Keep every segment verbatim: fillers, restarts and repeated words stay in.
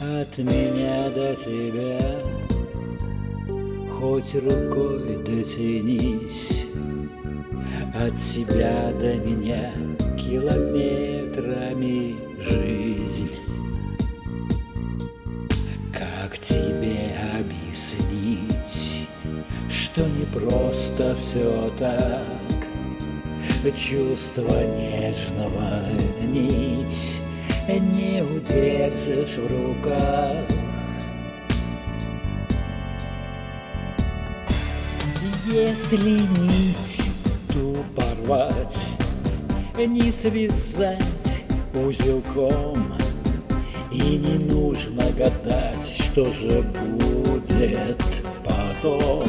От меня до тебя хоть рукой дотянись, от себя до меня километрами жизнь. Как тебе объяснить, что не просто все так? Чувство нежного нить не удержишь в руках. Если нить ту порвать, не связать узелком, и не нужно гадать, что же будет потом.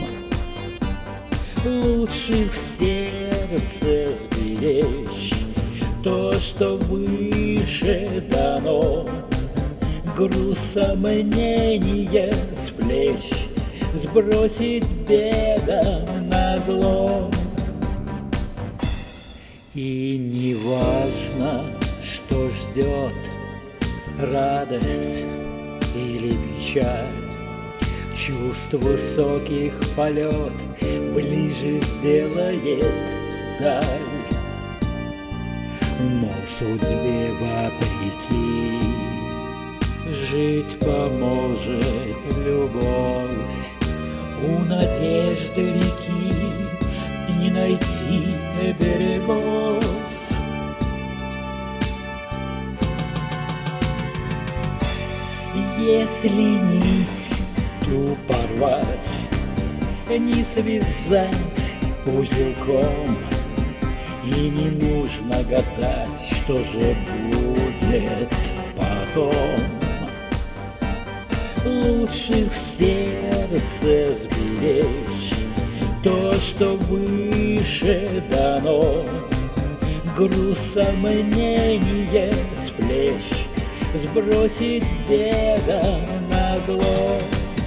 Лучше в сердце сберечь то, что выше дано, груз сомнения с плеч сбросить бедам назло. И не важно, что ждет, радость или печаль, чувств высоких полет ближе сделает даль. Но судьбе вопреки жить поможет любовь. У надежды реки не найти берегов. Если нить ту порвать, не связать узелком, и не нужно гадать, что же будет потом. Лучше в сердце сберечь то, что выше дано, груз сомнения с плеч сбросить бедам назло.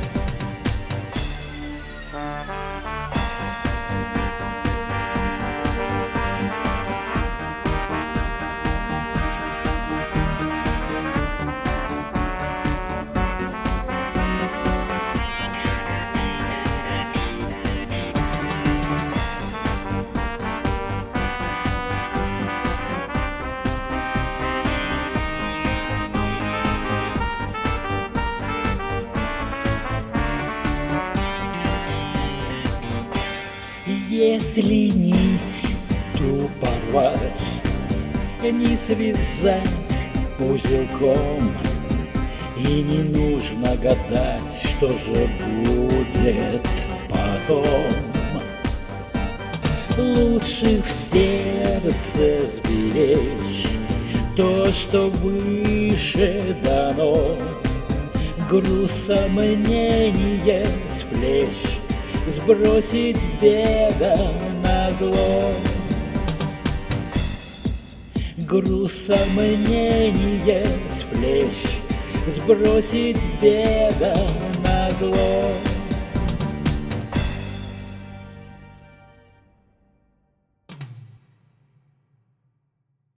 Если нить ту порвать, не связать узелком, и не нужно гадать, что же будет потом. Лучше в сердце сберечь то, что выше дано, груз сомнения с плеч сбросить бедам назло. Груз сомнения с плеч сбросить бедам назло.